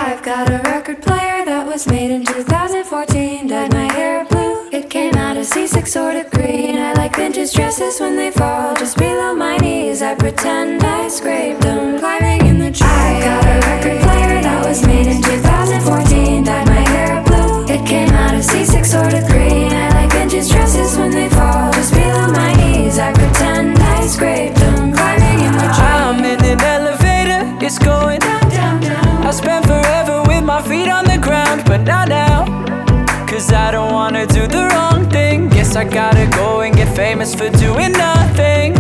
I've got a record player that was made in 2014. Dyed my hair blue, it came out a C6 sort of green. I like vintage dresses when they fall just below my knees. I pretend I scraped them climbing in the trees. I've got a record player that was made in 2014. Dyed my hair blue, it came out a C6 sort of green. I like vintage dresses when they fall just below my knees. I pretend I scraped them climbing in the trees. I'm in an elevator, it's going down, down, down. I spent forever with my feet on the ground, but not now, cause I don't wanna do the wrong thing. Guess I gotta go and get famous for doing nothing.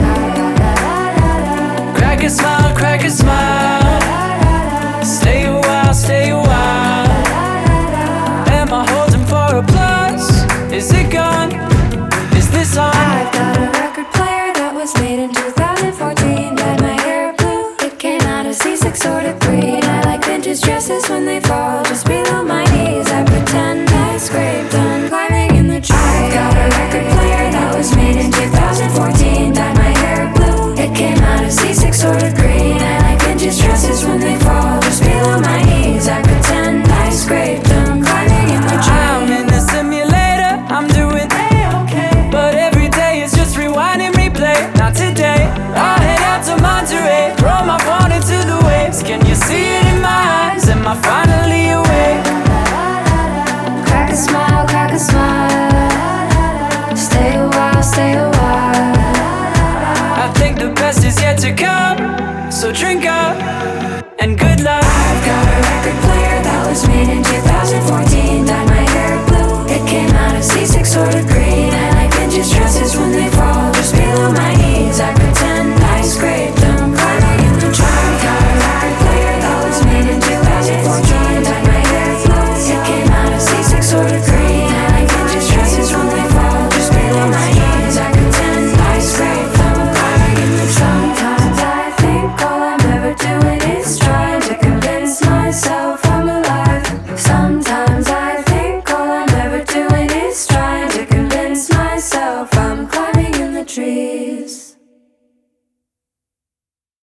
Crack a smile, crack a smile. Stay a while, stay a while. Am I holding for applause? Is it gone? Is this on? I've got a record player that was made in 2014. Dyed my hair blue, it came out a C6 sort of green. I like vintage dresses when they fall just below my knees. I pretend I scraped them climbing in the trees. I've got a record player that was made in 2014. Dyed my hair blue, it came out a C6 sort of green. I like vintage dresses when they fall just below my knees. I pretend I scraped them climbing in the trees. I'm in a simulator, I'm doing A-okay, but every day is just rewind and replay. Not today, I'll head out to Monterey, throw my phone into the waves. Can you see it in my eyes? Am I finally awake? Crack a smile, crack a smile. Stay a while, stay a while. I think the best is yet to come, so drink up and good luck. I've got a record player that was made in 2014.